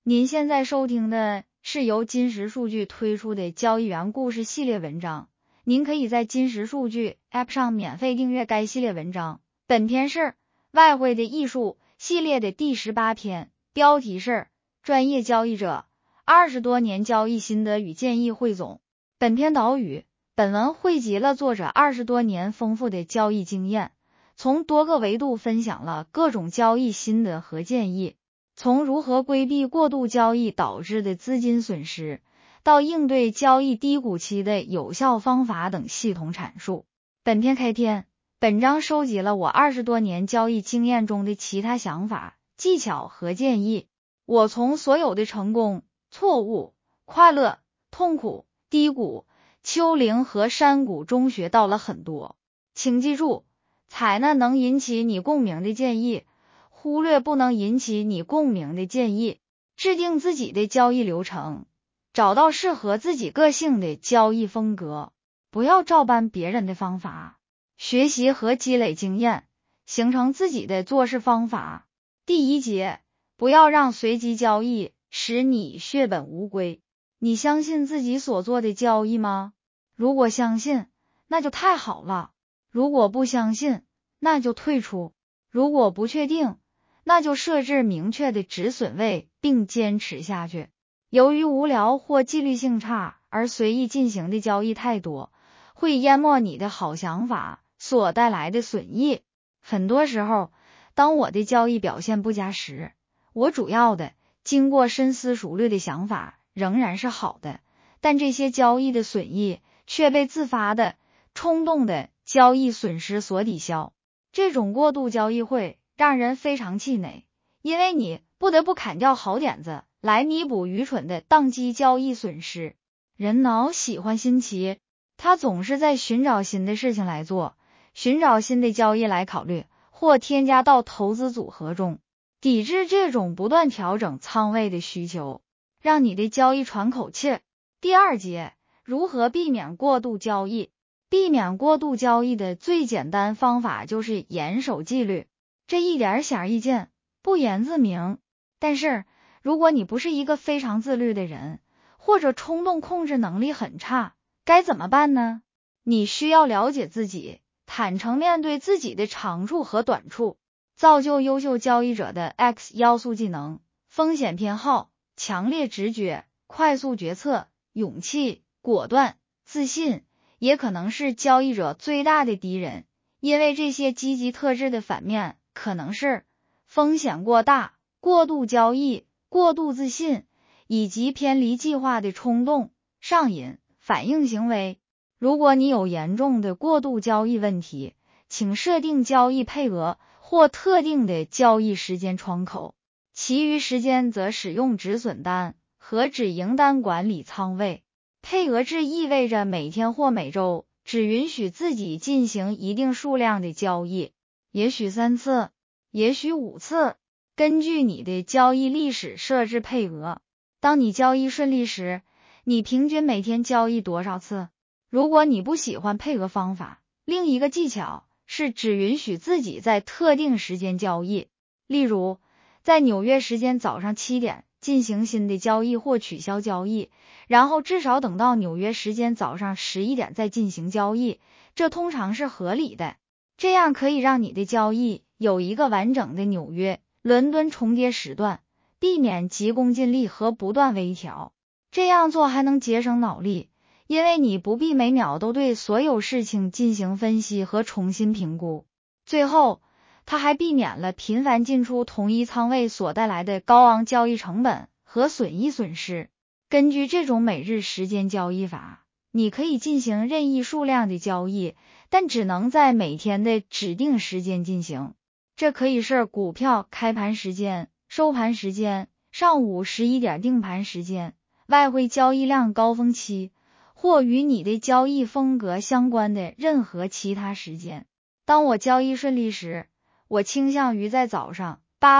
您现在收听的是由金石数据推出的交易员故事系列文章，您可以在金石数据 App 上免费订阅该系列文章。本篇是外汇的艺术系列的第18篇，标题是专业交易者20多年交易心得与建议汇总。本篇导语，本文汇集了作者20多年丰富的交易经验，从多个维度分享了各种交易心得和建议，从如何规避过度交易导致的资金损失，到应对交易低谷期的有效方法等系统阐述。本篇开篇，本章收集了我20多年交易经验中的其他想法、技巧和建议。我从所有的成功、错误、快乐、痛苦、低谷、丘陵和山谷中学到了很多。请记住，采纳能引起你共鸣的建议，忽略不能引起你共鸣的建议，制定自己的交易流程，找到适合自己个性的交易风格，不要照搬别人的方法，学习和积累经验，形成自己的做事方法。第一节，不要让随机交易使你血本无归。你相信自己所做的交易吗？如果相信，那就太好了；如果不相信，那就退出；如果不确定，那就设置明确的止损位并坚持下去。由于无聊或纪律性差而随意进行的交易太多，会淹没你的好想法所带来的损益。很多时候，当我的交易表现不佳时，我主要的经过深思熟虑的想法仍然是好的，但这些交易的损益却被自发的冲动的交易损失所抵消。这种过度交易会让人非常气馁，因为你不得不砍掉好点子来弥补愚蠢的当机交易损失。人脑喜欢新奇，他总是在寻找新的事情来做，寻找新的交易来考虑，或添加到投资组合中，抵制这种不断调整仓位的需求，让你的交易喘口气。第二节，如何避免过度交易？避免过度交易的最简单方法就是严守纪律。这一点显而易见，不言自明。但是，如果你不是一个非常自律的人，或者冲动控制能力很差，该怎么办呢？你需要了解自己，坦诚面对自己的长处和短处，造就优秀交易者的 X 要素技能：风险偏好、强烈直觉、快速决策、勇气、果断、自信，也可能是交易者最大的敌人，因为这些积极特质的反面可能是风险过大、过度交易、过度自信，以及偏离计划的冲动、上瘾、反应行为。如果你有严重的过度交易问题，请设定交易配额或特定的交易时间窗口，其余时间则使用止损单和止盈单管理仓位。配额制意味着每天或每周只允许自己进行一定数量的交易，也许3次，也许5次，根据你的交易历史设置配额。当你交易顺利时，你平均每天交易多少次？如果你不喜欢配额方法，另一个技巧是只允许自己在特定时间交易，例如在纽约时间早上7点进行新的交易或取消交易，然后至少等到纽约时间早上11点再进行交易，这通常是合理的。这样可以让你的交易有一个完整的纽约、伦敦重叠时段，避免急功近利和不断微调。这样做还能节省脑力，因为你不必每秒都对所有事情进行分析和重新评估。最后，它还避免了频繁进出同一仓位所带来的高昂交易成本和损益损失。根据这种每日时间交易法，你可以进行任意数量的交易，但只能在每天的指定时间进行。这可以是股票开盘时间、收盘时间、上午11点定盘时间、外汇交易量高峰期，或与你的交易风格相关的任何其他时间。当我交易顺利时，我倾向于在早上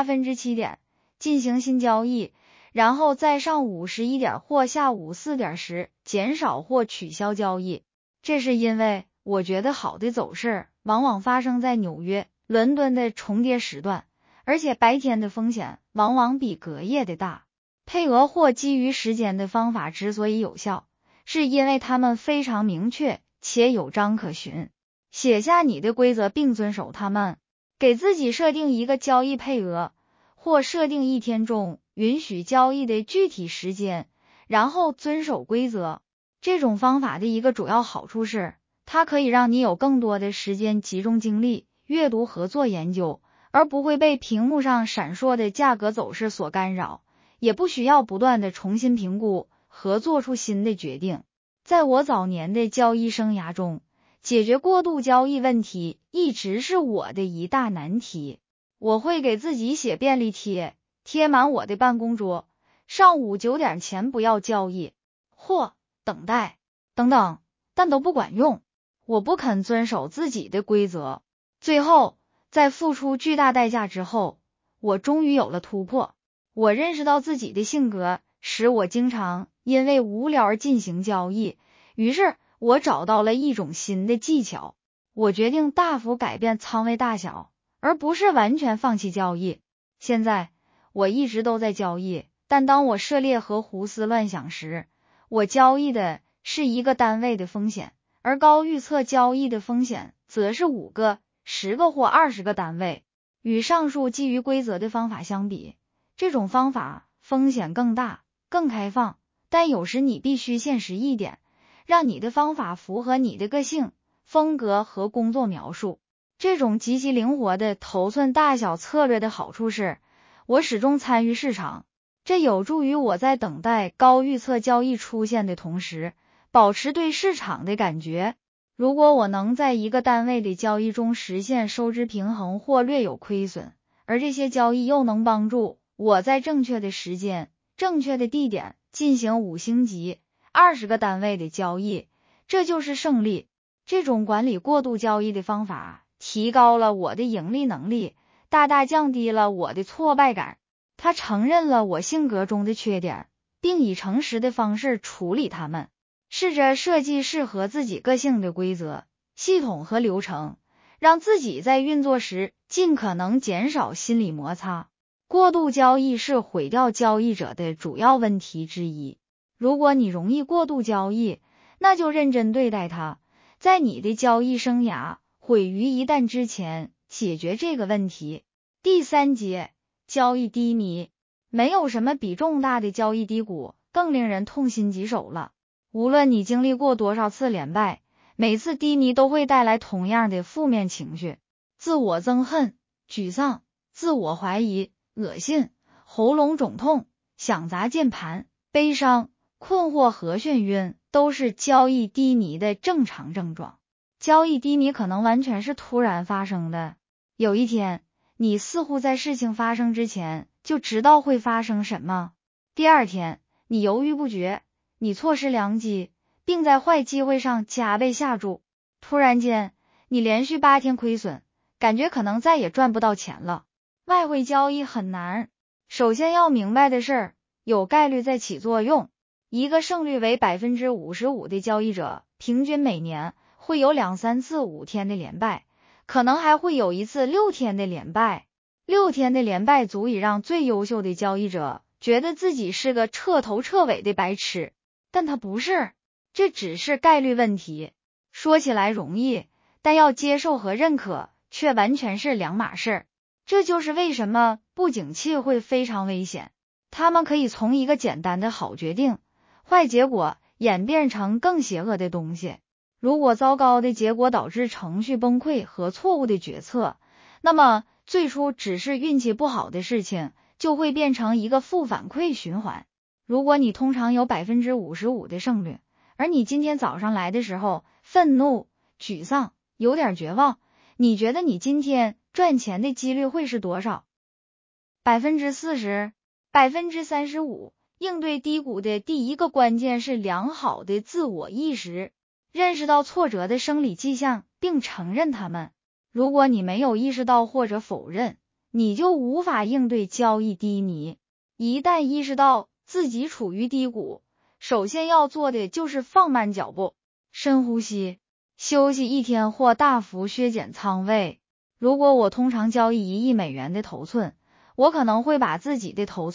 7点进行新交易，然后在上午11点或下午4点时减少或取消交易。这是因为我觉得好的走势往往发生在纽约、伦敦的重叠时段，而且白天的风险往往比隔夜的大。 配额或基于时间的方法之所以有效，是因为它们非常明确且有章可循。写下你的规则并遵守它们，给自己设定一个交易配额，或设定一天中允许交易的具体时间，然后遵守规则。这种方法的一个主要好处是，它可以让你有更多的时间集中精力阅读和做研究，而不会被屏幕上闪烁的价格走势所干扰，也不需要不断的重新评估和做出新的决定。在我早年的交易生涯中，解决过度交易问题一直是我的一大难题。我会给自己写便利贴，贴满我的办公桌，上午9点前不要交易，或等待等等，但都不管用。我不肯遵守自己的规则，最后在付出巨大代价之后，我终于有了突破。我认识到自己的性格使我经常因为无聊而进行交易，于是我找到了一种新的技巧。我决定大幅改变仓位大小，而不是完全放弃交易。现在我一直都在交易，但当我涉猎和胡思乱想时，我交易的是一个单位的风险，而高预测交易的风险则是5个、10个或20个单位。与上述基于规则的方法相比，这种方法风险更大，更开放，但有时你必须现实一点，让你的方法符合你的个性、风格和工作描述。这种极其灵活的头寸大小策略的好处是，我始终参与市场，这有助于我在等待高预测交易出现的同时，保持对市场的感觉。如果我能在一个单位的交易中实现收支平衡或略有亏损，而这些交易又能帮助我在正确的时间、正确的地点进行5星级、20个单位的交易，这就是胜利。这种管理过度交易的方法提高了我的盈利能力，大大降低了我的挫败感。它承认了我性格中的缺点，并以诚实的方式处理它们。试着设计适合自己个性的规则、系统和流程，让自己在运作时尽可能减少心理摩擦。过度交易是毁掉交易者的主要问题之一。如果你容易过度交易，那就认真对待它，在你的交易生涯毁于一旦之前解决这个问题。第3节，交易低迷。没有什么比重大的交易低谷更令人痛心疾首了。无论你经历过多少次连败，每次低迷都会带来同样的负面情绪：自我憎恨、沮丧、自我怀疑、恶心、喉咙肿痛、想砸键盘、悲伤、困惑和眩晕，都是交易低迷的正常症状。交易低迷可能完全是突然发生的。有一天，你似乎在事情发生之前就知道会发生什么。第二天，你犹豫不决，你错失良机，并在坏机会上加倍下注。突然间，你连续8天亏损，感觉可能再也赚不到钱了。外汇交易很难。首先要明白的是，有概率在起作用。一个胜率为 55% 的交易者，平均每年会有2、3次5天的连败，可能还会有1次6天的连败。6天的连败足以让最优秀的交易者觉得自己是个彻头彻尾的白痴，但他不是，这只是概率问题。说起来容易，但要接受和认可却完全是两码事。这就是为什么不景气会非常危险，他们可以从一个简单的好决定、坏结果演变成更邪恶的东西。如果糟糕的结果导致程序崩溃和错误的决策，那么最初只是运气不好的事情就会变成一个负反馈循环。如果你通常有 55% 的胜率，而你今天早上来的时候愤怒、沮丧、有点绝望，你觉得你今天赚钱的几率会是多少？ 40%、35%。应对低谷的第一个关键是良好的自我意识，认识到挫折的生理迹象并承认它们。如果你没有意识到或者否认，你就无法应对交易低迷。一旦意识到自己处于低谷，首先要做的就是放慢脚步，深呼吸，休息1天或大幅削减仓位。如果我通常交易1亿美元的头寸，我可能会把自己的头寸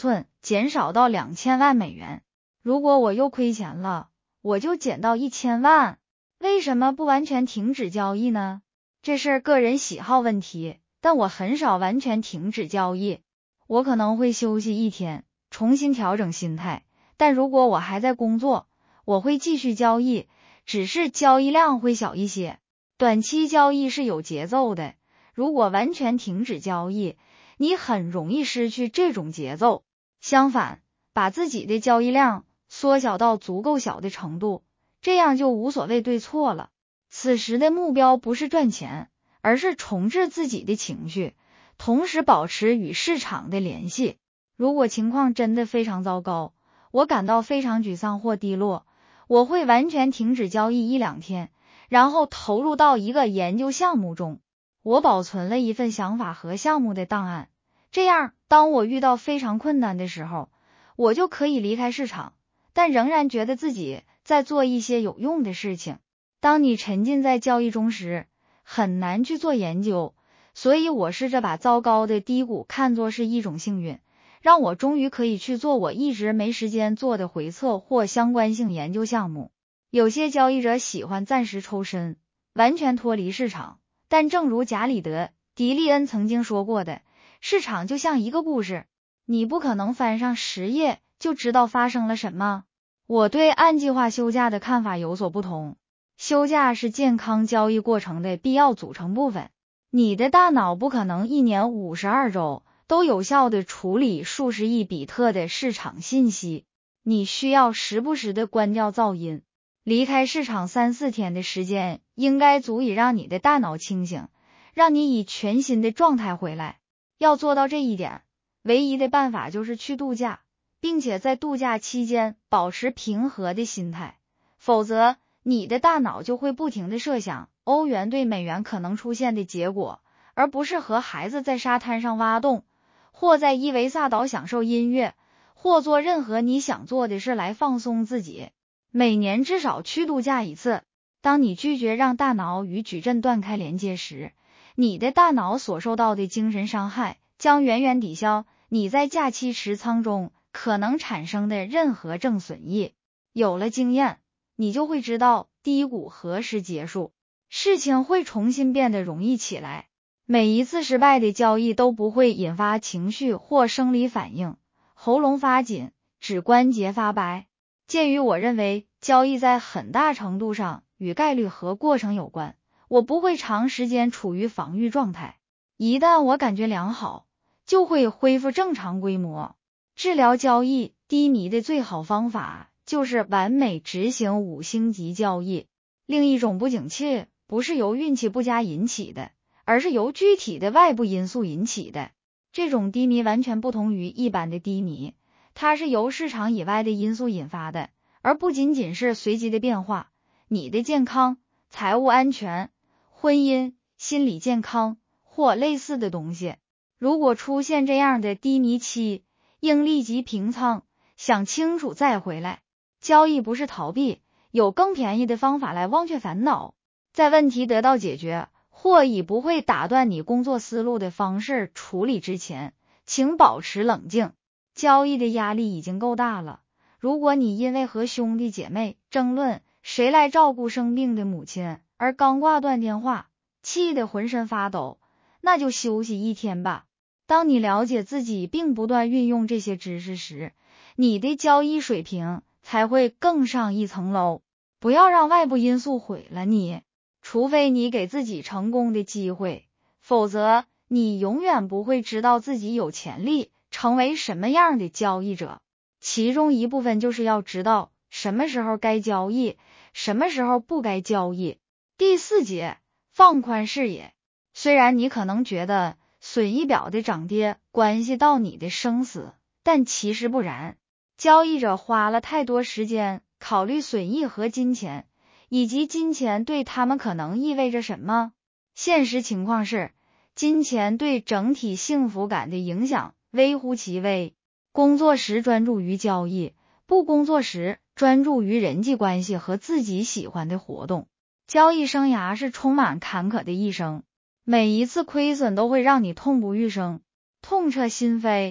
减少到2000万美元。如果我又亏钱了，我就减到1000万。为什么不完全停止交易呢？这是个人喜好问题，但我很少完全停止交易。我可能会休息1天，重新调整心态，但如果我还在工作，我会继续交易，只是交易量会小一些。短期交易是有节奏的，如果完全停止交易，你很容易失去这种节奏。相反，把自己的交易量缩小到足够小的程度，这样就无所谓对错了。此时的目标不是赚钱，而是重置自己的情绪，同时保持与市场的联系。如果情况真的非常糟糕，我感到非常沮丧或低落，我会完全停止交易1-2天，然后投入到一个研究项目中。我保存了一份想法和项目的档案，这样当我遇到非常困难的时候，我就可以离开市场，但仍然觉得自己在做一些有用的事情。当你沉浸在交易中时，很难去做研究，所以我试着把糟糕的低谷看作是一种幸运，让我终于可以去做我一直没时间做的回测或相关性研究项目。有些交易者喜欢暂时抽身，完全脱离市场，但正如贾里德·迪利恩曾经说过的，市场就像一个故事，你不可能翻上10页就知道发生了什么。我对按计划休假的看法有所不同。休假是健康交易过程的必要组成部分。你的大脑不可能1年52周都有效地处理数十亿比特的市场信息，你需要时不时地关掉噪音。离开市场3-4天的时间应该足以让你的大脑清醒，让你以全新的状态回来。要做到这一点，唯一的办法就是去度假，并且在度假期间保持平和的心态，否则你的大脑就会不停地设想欧元对美元可能出现的结果，而不是和孩子在沙滩上挖洞，或在伊维萨岛享受音乐，或做任何你想做的事来放松自己。每年至少去度假1次。当你拒绝让大脑与矩阵断开连接时，你的大脑所受到的精神伤害将远远抵消你在假期持仓中可能产生的任何正损益。有了经验，你就会知道低谷何时结束，事情会重新变得容易起来。每一次失败的交易都不会引发情绪或生理反应，喉咙发紧，指关节发白。鉴于我认为交易在很大程度上与概率和过程有关，我不会长时间处于防御状态。一旦我感觉良好，就会恢复正常规模。治疗交易低迷的最好方法就是完美执行5星级交易。另一种不景气不是由运气不佳引起的，而是由具体的外部因素引起的。这种低迷完全不同于一般的低迷，它是由市场以外的因素引发的，而不仅仅是随机的变化。你的健康、财务安全、婚姻、心理健康或类似的东西。如果出现这样的低迷期，应立即平仓，想清楚再回来。交易不是逃避，有更便宜的方法来忘却烦恼。在问题得到解决或以不会打断你工作思路的方式处理之前，请保持冷静。交易的压力已经够大了，如果你因为和兄弟姐妹争论谁来照顾生病的母亲而刚挂断电话，气得浑身发抖，那就休息1天吧。当你了解自己并不断运用这些知识时，你的交易水平才会更上一层楼。不要让外部因素毁了你，除非你给自己成功的机会，否则你永远不会知道自己有潜力成为什么样的交易者。其中一部分就是要知道什么时候该交易，什么时候不该交易。第4节，放宽视野。虽然你可能觉得损益表的涨跌关系到你的生死，但其实不然。交易者花了太多时间考虑损益和金钱，以及金钱对他们可能意味着什么。现实情况是，金钱对整体幸福感的影响微乎其微。工作时专注于交易，不工作时专注于人际关系和自己喜欢的活动。交易生涯是充满坎坷的一生，每一次亏损都会让你痛不欲生，痛彻心扉。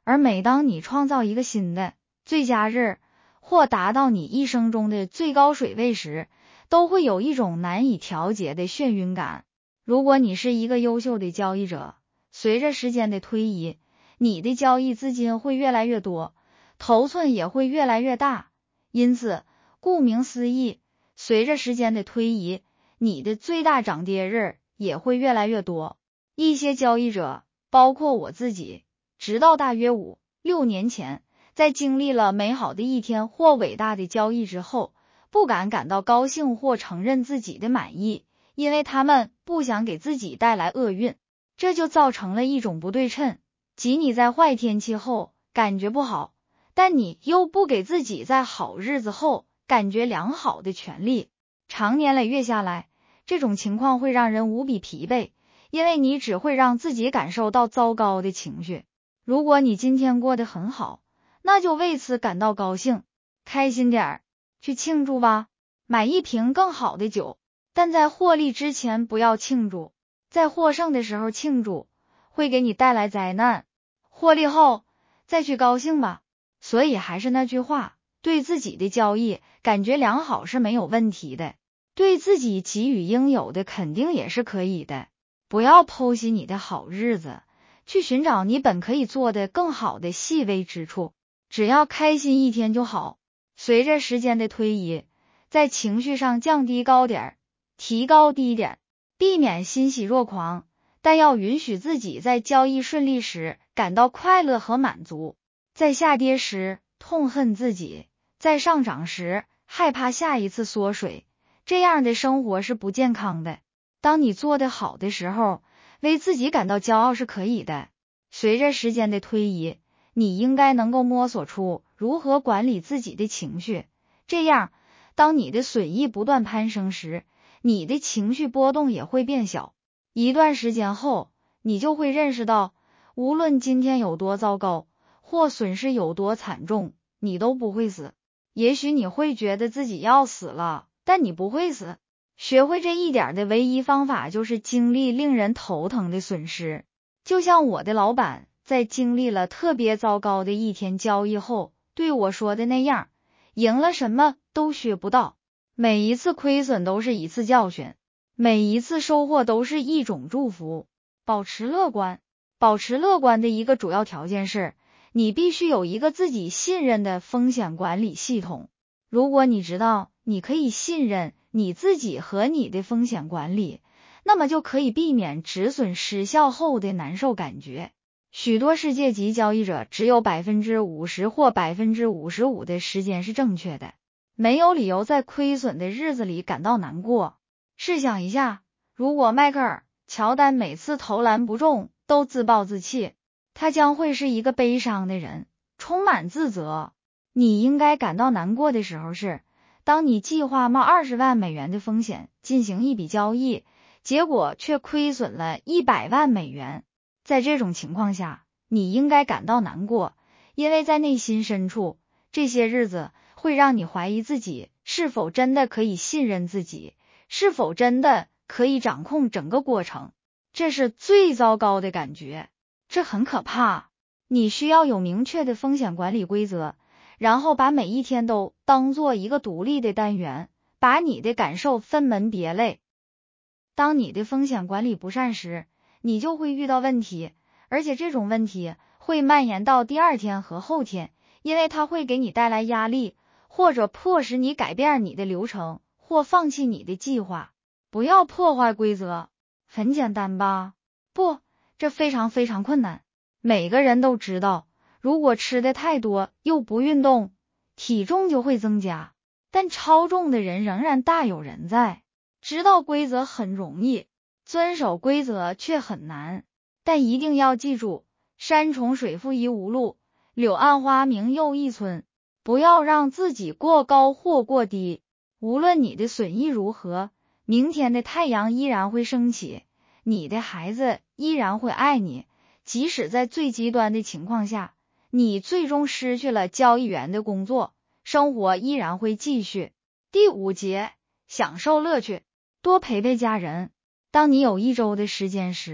而每当你创造一个新的最佳日，或达到你一生中的最高水位时，都会有一种难以调节的眩晕感。如果你是一个优秀的交易者，随着时间的推移，你的交易资金会越来越多，头寸也会越来越大。因此，顾名思义，随着时间的推移，你的最大涨跌日也会越来越多。一些交易者，包括我自己，直到大约5、6年前，在经历了美好的一天或伟大的交易之后，不敢感到高兴或承认自己的满意，因为他们不想给自己带来厄运。这就造成了一种不对称，即你在坏天气后感觉不好，但你又不给自己在好日子后感觉良好的权利。长年累月下来，这种情况会让人无比疲惫，因为你只会让自己感受到糟糕的情绪。如果你今天过得很好，那就为此感到高兴，开心点儿，去庆祝吧，买一瓶更好的酒。但在获利之前不要庆祝，在获胜的时候庆祝，会给你带来灾难。获利后再去高兴吧。所以还是那句话，对自己的交易感觉良好是没有问题的，对自己给予应有的肯定也是可以的。不要剖析你的好日子，去寻找你本可以做的更好的细微之处，只要开心一天就好。随着时间的推移，在情绪上降低高点，提高低点，避免欣喜若狂，但要允许自己在交易顺利时感到快乐和满足，在下跌时痛恨自己，在上涨时害怕下一次缩水，这样的生活是不健康的。当你做得好的时候，为自己感到骄傲是可以的。随着时间的推移，你应该能够摸索出如何管理自己的情绪，这样，当你的损益不断攀升时，你的情绪波动也会变小。一段时间后，你就会认识到，无论今天有多糟糕，或损失有多惨重，你都不会死。也许你会觉得自己要死了，但你不会死。学会这一点的唯一方法就是经历令人头疼的损失。就像我的老板在经历了特别糟糕的一天交易后对我说的那样，赢了什么都学不到，每一次亏损都是一次教训，每一次收获都是一种祝福。保持乐观，保持乐观的一个主要条件是，你必须有一个自己信任的风险管理系统。如果你知道你可以信任你自己和你的风险管理，那么就可以避免止损失效后的难受感觉。许多世界级交易者只有 50% 或 55% 的时间是正确的，没有理由在亏损的日子里感到难过。试想一下，如果迈克尔·乔丹每次投篮不中都自暴自弃，他将会是一个悲伤的人，充满自责。你应该感到难过的时候是，当你计划冒20万美元的风险进行一笔交易，结果却亏损了100万美元。在这种情况下，你应该感到难过，因为在内心深处，这些日子会让你怀疑自己是否真的可以信任自己，是否真的可以掌控整个过程。这是最糟糕的感觉，这很可怕。你需要有明确的风险管理规则，然后把每一天都当做一个独立的单元，把你的感受分门别类。当你的风险管理不善时，你就会遇到问题，而且这种问题会蔓延到第二天和后天，因为它会给你带来压力，或者迫使你改变你的流程，或放弃你的计划。不要破坏规则，很简单吧？不，这非常非常困难。每个人都知道，如果吃的太多又不运动，体重就会增加，但超重的人仍然大有人在。知道规则很容易，遵守规则却很难，但一定要记住，山重水复疑无路，柳暗花明又一村。不要让自己过高或过低，无论你的损益如何，明天的太阳依然会升起，你的孩子依然会爱你，即使在最极端的情况下，你最终失去了交易员的工作，生活依然会继续。第5节，享受乐趣，多陪陪家人。当你有1周的时间时，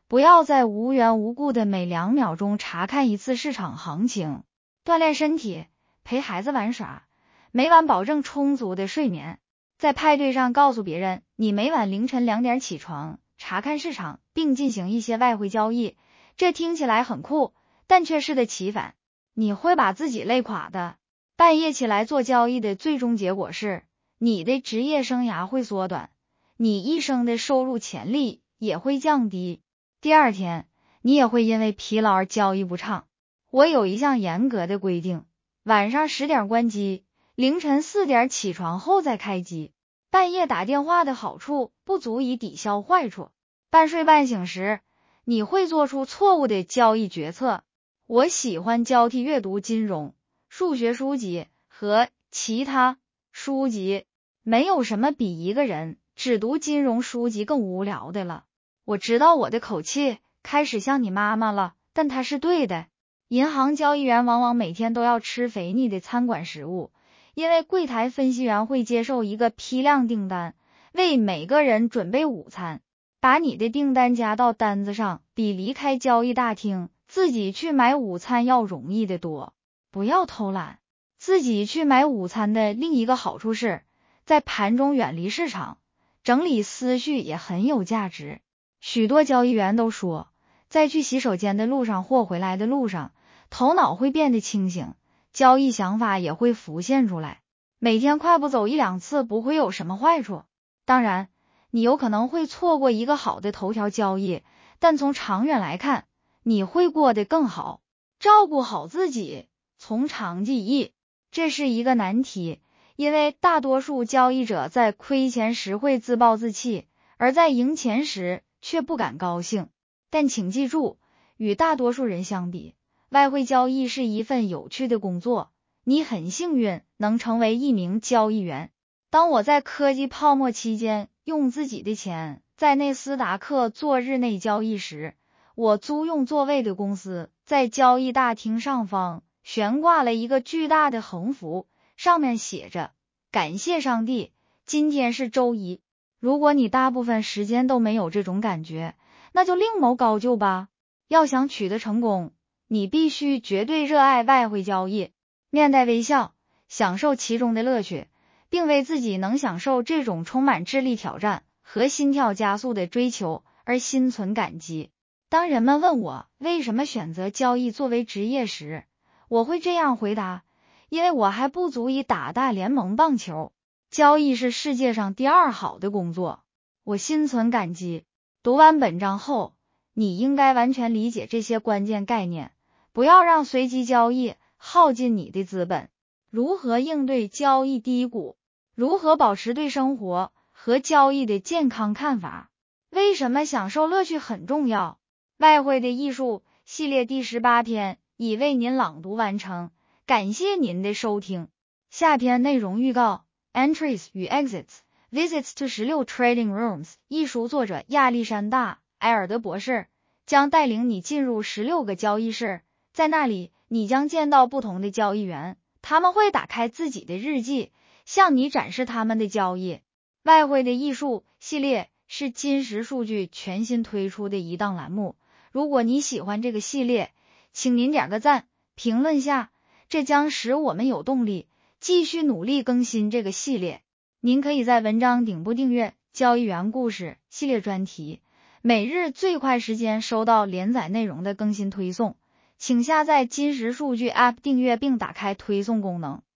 不要再无缘无故的每2秒钟查看一次市场行情。锻炼身体，陪孩子玩耍，每晚保证充足的睡眠。在派对上告诉别人，你每晚凌晨2点起床，查看市场，并进行一些外汇交易。这听起来很酷，但却适得其反，你会把自己累垮的。半夜起来做交易的最终结果是，你的职业生涯会缩短，你一生的收入潜力也会降低。第二天，你也会因为疲劳而交易不畅。我有一项严格的规定，晚上10点关机，凌晨4点起床后再开机。半夜打电话的好处不足以抵消坏处。半睡半醒时，你会做出错误的交易决策。我喜欢交替阅读金融、数学书籍和其他书籍，没有什么比一个人只读金融书籍更无聊的了。我知道我的口气开始像你妈妈了，但它是对的。银行交易员往往每天都要吃肥腻的餐馆食物，因为柜台分析员会接受一个批量订单，为每个人准备午餐。把你的订单加到单子上，比离开交易大厅自己去买午餐要容易得多。不要偷懒。自己去买午餐的另一个好处是，在盘中远离市场，整理思绪也很有价值。许多交易员都说，在去洗手间的路上或回来的路上，头脑会变得清醒，交易想法也会浮现出来。每天快步走1-2次不会有什么坏处。当然，你有可能会错过一个好的头条交易，但从长远来看，你会过得更好。照顾好自己，从长计议，这是一个难题，因为大多数交易者在亏钱时会自暴自弃，而在赢钱时却不敢高兴。但请记住，与大多数人相比，外汇交易是一份有趣的工作，你很幸运能成为一名交易员。当我在科技泡沫期间用自己的钱在纳斯达克做日内交易时，我租用座位的公司在交易大厅上方悬挂了一个巨大的横幅，上面写着感谢上帝，今天是周一。如果你大部分时间都没有这种感觉，那就另谋高就吧。要想取得成功，你必须绝对热爱外汇交易，面带微笑，享受其中的乐趣，并为自己能享受这种充满智力挑战和心跳加速的追求而心存感激。当人们问我为什么选择交易作为职业时，我会这样回答，因为我还不足以打大联盟棒球，交易是世界上第2好的工作，我心存感激。读完本章后，你应该完全理解这些关键概念，不要让随机交易耗尽你的资本。如何应对交易低谷？如何保持对生活和交易的健康看法？为什么享受乐趣很重要？外汇的艺术系列第18篇已为您朗读完成，感谢您的收听。下篇内容预告 Entries 与 Exits Visits to 16 Trading Rooms 一书作者亚历山大·埃尔德博士将带领你进入16个交易室，在那里你将见到不同的交易员，他们会打开自己的日记，向你展示他们的交易。外汇的艺术系列是金石数据全新推出的一档栏目，如果你喜欢这个系列，请您点个赞，评论下，这将使我们有动力继续努力更新这个系列。您可以在文章顶部订阅交易员故事系列专题，每日最快时间收到连载内容的更新推送。请下载金石数据 App 订阅并打开推送功能。